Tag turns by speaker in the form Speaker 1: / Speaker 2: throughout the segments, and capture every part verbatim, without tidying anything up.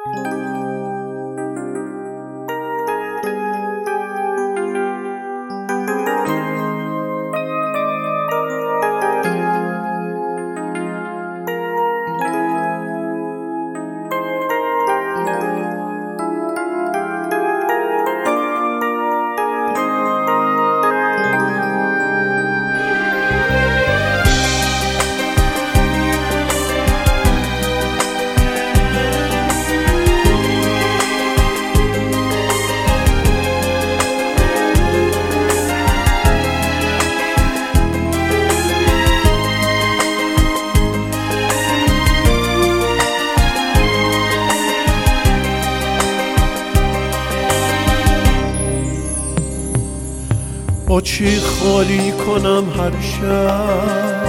Speaker 1: با چی خالی کنم هر شب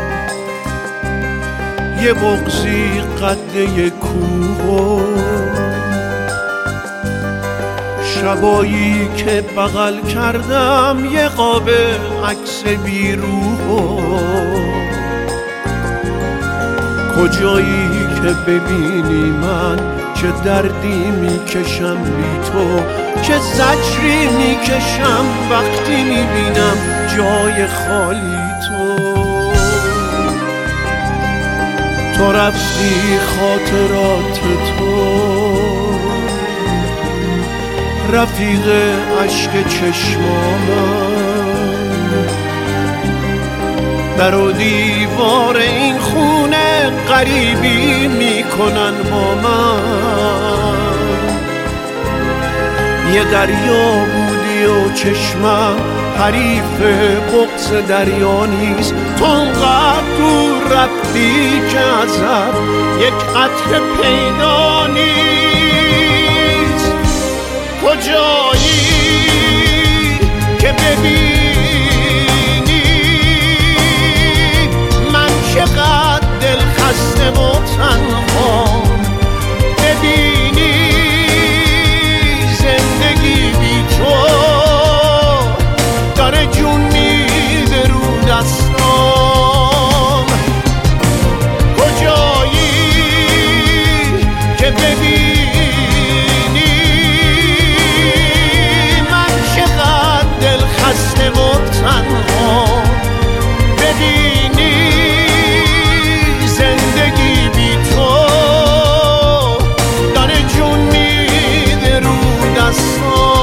Speaker 1: یه بغضی قد یه کوه، شبایی که بغل کردم یه قاب عکس بیروح، کجایی که ببینی من چه دردی میکشم بی تو، چه زجری میکشم وقتی میبینم جای خالی تو. تو رفتی خاطرات تو رفیق عشق چشمانم، در و دیوار این خونه غریبی میکنن با من. یه دریا بودی و چشمم حریف بغض دریا نیست، تو انقدر دور رفتی که ازت یک قطره پیدا نیست. کجایی که ببینی من چقدر دل خسته و تنها، ببینی زندگی بی تو داره جون میده رو دستام. کجایی که ببینی من چقدر دل خسته و تنها، ببینی زندگی بی تو داره جون میده رو دستام.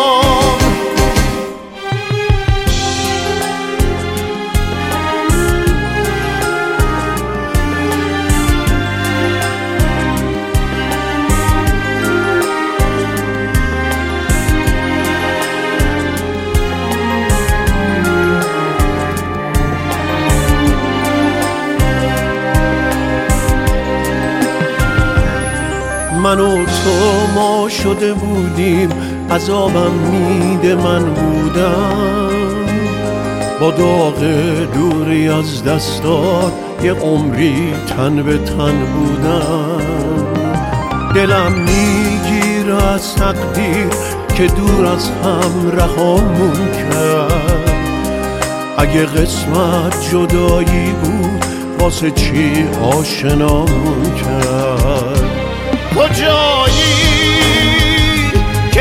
Speaker 1: من و تو ما شده بودیم، عذابم میده من بودم، با داغ دوری از دستات یه عمری تن به تن بودم. دلم میگیره از تقدیر که دور از هم رهامون کرد. اگه قسمت جدایی بود واسه چی آشنامون کرد. کجایی که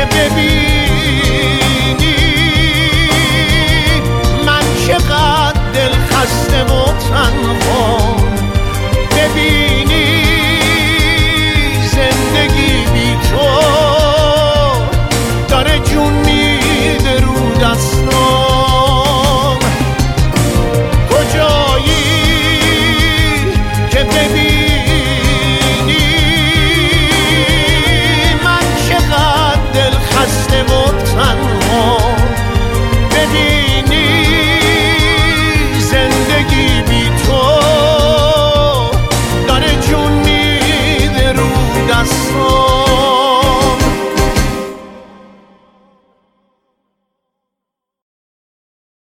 Speaker 1: ببینی من چقدر دل خسته و تنها،